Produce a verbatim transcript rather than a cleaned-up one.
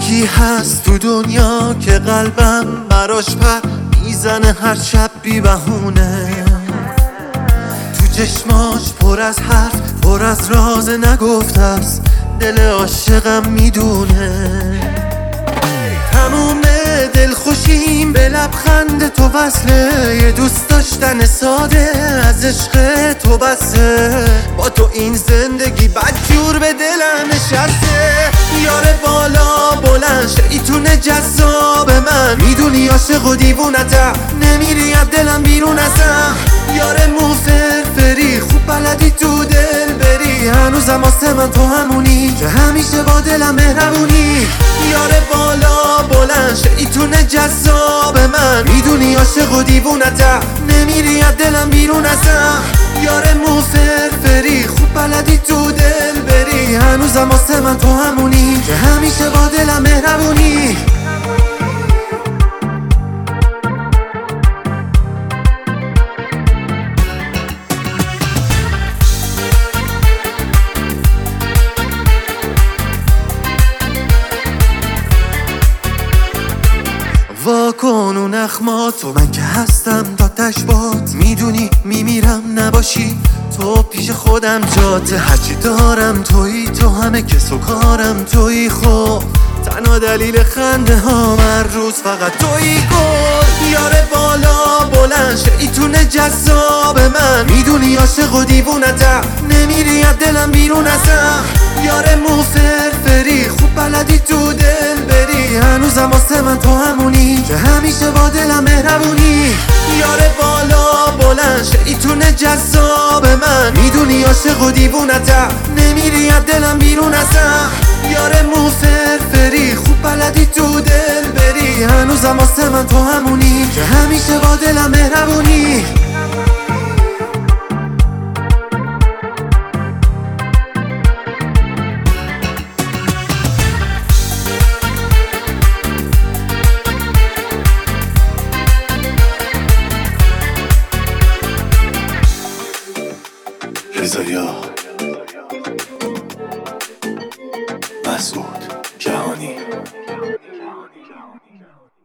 یکی هست تو دنیا که قلبم براش پر میزنه هر شب بی بهونه. تو چشماش پر از حرف، پر از راز نگفته است، دل عاشقم میدونه. تموم دل خوشیم به لبخند تو وصله، یه دوست داشتن ساده از عشق تو بسه. با تو این زندگی بدجور به دلم نشسته. یار بالا بلند شیطون جذاب من، میدونی عاشق و دیوونتم، نمیری از دلم بیرون ازم. یار مو فرفری خوب بلدی تو دل بری، هنوزم واسه من تو همونی که همیشه با دلم مهربونی. یار بالا بلند شیطون جذاب من، میدونی عاشق و دیوونتم، نمیری از دلم بیرون ازم. یار مو فرفری خوب بلدی تو دل بری، هنوزم واسه من تو همونی که همیشه با دلم مهربونی. واکن و نخماتو، من که هستم تا تشبات، میدونی میمیرم نباشی تو پیش خودم جاته. هرچی دارم تویی، تو همه کس و کارم تویی، خب تنها دلیل خنده ها هر روز فقط تویی. گل یار بالا بلند شیطون جذاب من، میدونی عاشق و دیوونتم، نمیری از دلم بیرون ازم. یار مو فرفری خوب بلدی تو دل بری، هنوزم واسه من تو همونی که همیشه با دلم مهربونی. یار بالا بلند شیطون جذاب من، میدونی عاشق و دیوونتم، نمیری از دلم بیرون ازم. یار مو فرفری خوب بلدی تو دل بری، هنوزم واسه من تو همونی که همیشه با دلم مهربونی. رضایا مسعود جهانی.